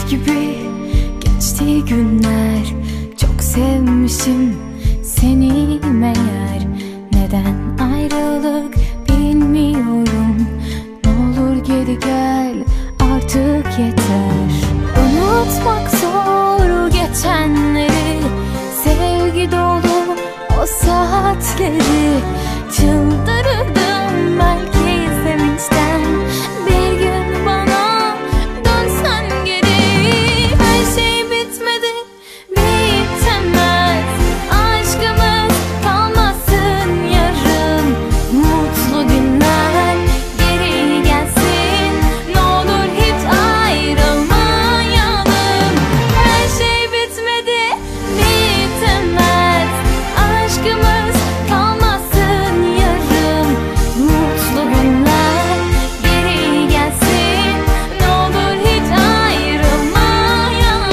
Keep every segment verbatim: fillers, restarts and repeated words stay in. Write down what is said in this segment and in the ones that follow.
gibi geçti günler. Çok sevmişim seni meğer. Neden ayrılık bilmiyorum. Ne olur geri gel artık yeter. Unutmak zor geçenleri, sevgi dolu o saatleri. Çıldırırdım belki sevinçten. Bir gün bana dönsen geri. Her şey bitmedi, bitemez. Aşkımız kalmasın yarım. Mutlu günler geri gelsin. Ne olur hiç ayrılmayalım. Her şey bitmedi, bitemez. Aşkımız kalmasın yarım. Mutlu günler geri gelsin. Ne olur hiç ayrılmayalım.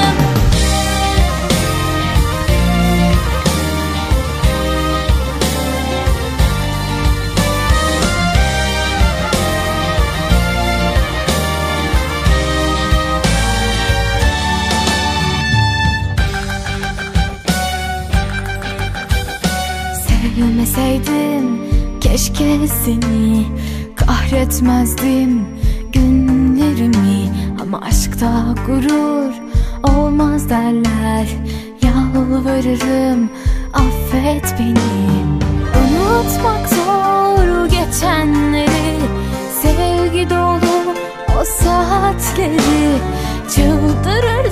Sevmeseydim keşke seni, kahretmezdim günlerimi. Ama aşkta gurur olmaz derler. Yalvarırım affet beni. Unutmak zor geçenleri, sevgi dolu o saatleri. Çıldırırdım